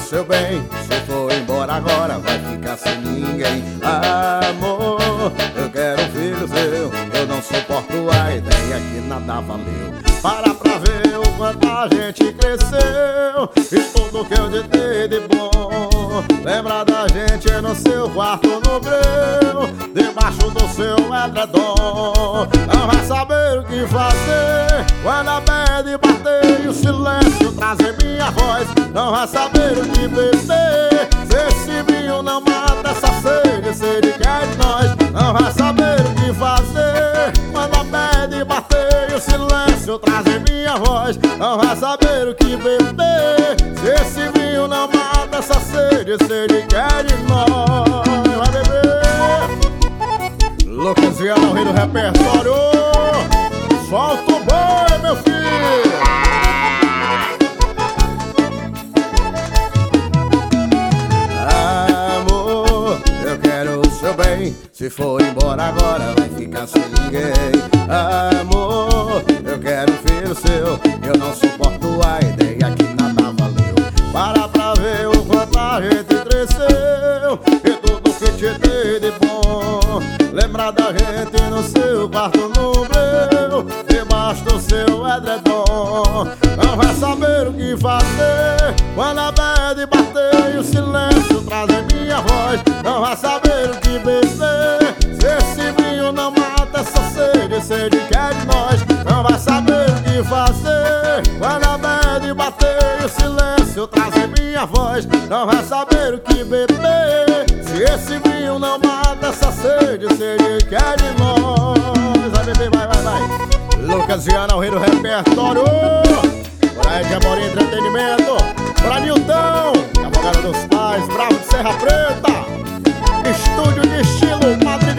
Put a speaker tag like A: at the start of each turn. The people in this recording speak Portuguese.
A: seu bem. Se for embora agora, vai ficar sem ninguém. Amor, eu quero um filho seu. Eu não suporto a ideia que nada valeu. Para pra ver o quanto a gente cresceu e tudo que eu te dei de bom. Lembra da gente no seu quarto no breu, debaixo do seu edredom. Não vai saber o que fazer quando a bad bater e o silêncio trazer minha voz. Não vai saber o que beber se esse vinho não mata essa sede, sede que é de nós. Não vai saber o que fazer quando a bad bater e o silêncio trazer minha voz. Não vai saber o que beber se esse vinho não mata essa sede, sede que é de nós. Vai beber Lucasiano, o rei do repertório. Solta o boi, meu filho. Amor, eu quero o seu bem. Se for embora agora, vai ficar sem ninguém. Amor, eu quero um filho seu. Eu não suporto a ideia que nada valeu. Para pra ver o quanto a gente cresceu e tudo que te dei de bom. Lembra da gente no seu quarto no breu, debaixo do seu edredom. Não vai saber o que fazer quando a bad bater e o silêncio trazer minha voz. Não vai saber o que beber se esse vinho não mata essa sede, sede que é de nós. Não vai saber o que fazer quando a bad bater e o silêncio trazer minha voz. Não vai saber o que beber se esse vinho não mata essa sede, sede que é de nós. Vai beber, vai, vai, vai. Lucasiano, o rei do repertório. Por aí de Amor e Entretenimento. Pra Nilton, advogado dos pais, bravo de Serra Preta. Estúdio de estilo Padre